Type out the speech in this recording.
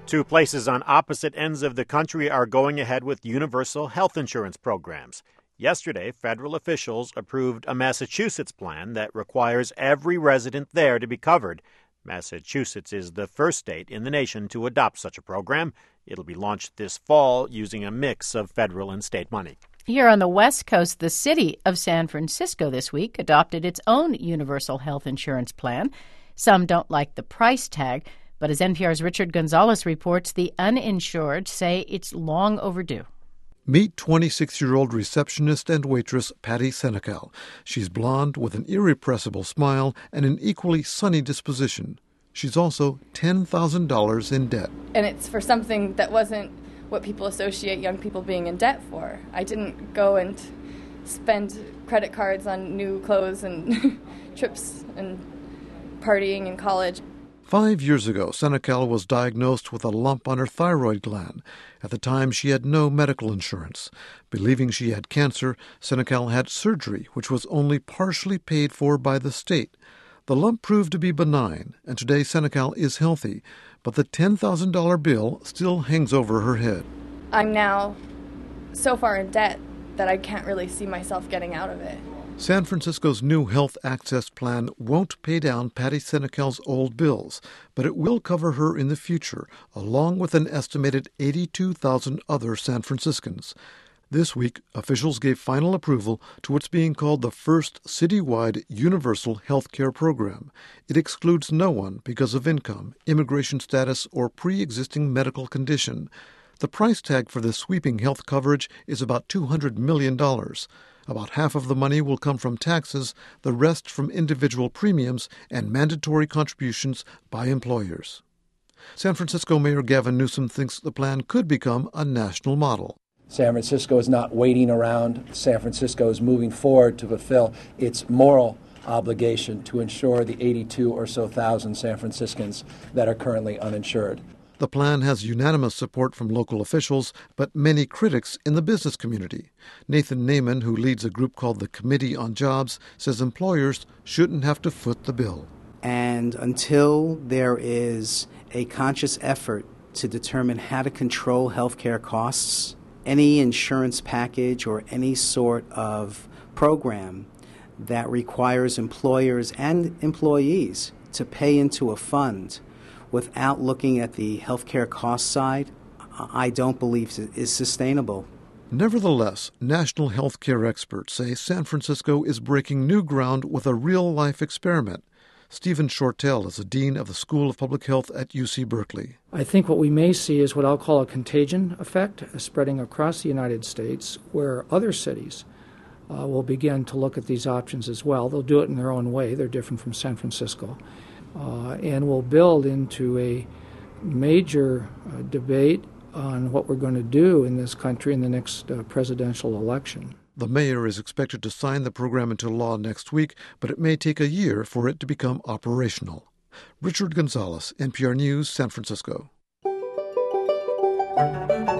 Two places on opposite ends of the country are going ahead with universal health insurance programs. Yesterday, federal officials approved a Massachusetts plan that requires every resident there to be covered. Massachusetts is the first state in the nation to adopt such a program. It'll be launched this fall using a mix of federal and state money. Here on the West Coast, the city of San Francisco this week adopted its own universal health insurance plan. Some don't like the price tag, but as NPR's Richard Gonzalez reports, the uninsured say it's long overdue. Meet 26-year-old receptionist and waitress Patty Senecal. She's blonde with an irrepressible smile and an equally sunny disposition. She's also $10,000 in debt. And it's for something that wasn't what people associate young people being in debt for. I didn't go and spend credit cards on new clothes and trips and partying in college. 5 years ago, Senecal was diagnosed with a lump on her thyroid gland. At the time, she had no medical insurance. Believing she had cancer, Senecal had surgery, which was only partially paid for by the state. The lump proved to be benign, and today Senecal is healthy, but the $10,000 bill still hangs over her head. I'm now so far in debt that I can't really see myself getting out of it. San Francisco's new health access plan won't pay down Patty Senecal's old bills, but it will cover her in the future, along with an estimated 82,000 other San Franciscans. This week, officials gave final approval to what's being called the first citywide universal health care program. It excludes no one because of income, immigration status, or pre-existing medical condition. The price tag for this sweeping health coverage is about $200 million. About half of the money will come from taxes, the rest from individual premiums and mandatory contributions by employers. San Francisco Mayor Gavin Newsom thinks the plan could become a national model. San Francisco is not waiting around. San Francisco is moving forward to fulfill its moral obligation to insure the 82 or so thousand San Franciscans that are currently uninsured. The plan has unanimous support from local officials, but many critics in the business community. Nathan Naiman, who leads a group called the Committee on Jobs, says employers shouldn't have to foot the bill. And until there is a conscious effort to determine how to control healthcare costs, any insurance package or any sort of program that requires employers and employees to pay into a fund without looking at the healthcare cost side, I don't believe is sustainable. Nevertheless, national health care experts say San Francisco is breaking new ground with a real-life experiment. Stephen Shortell is a dean of the School of Public Health at UC Berkeley. I think what we may see is what I'll call a contagion effect spreading across the United States, where other cities will begin to look at these options as well. They'll do it in their own way. They're different from San Francisco. And will build into a major debate on what we're going to do in this country in the next presidential election. The mayor is expected to sign the program into law next week, but it may take a year for it to become operational. Richard Gonzalez, NPR News, San Francisco.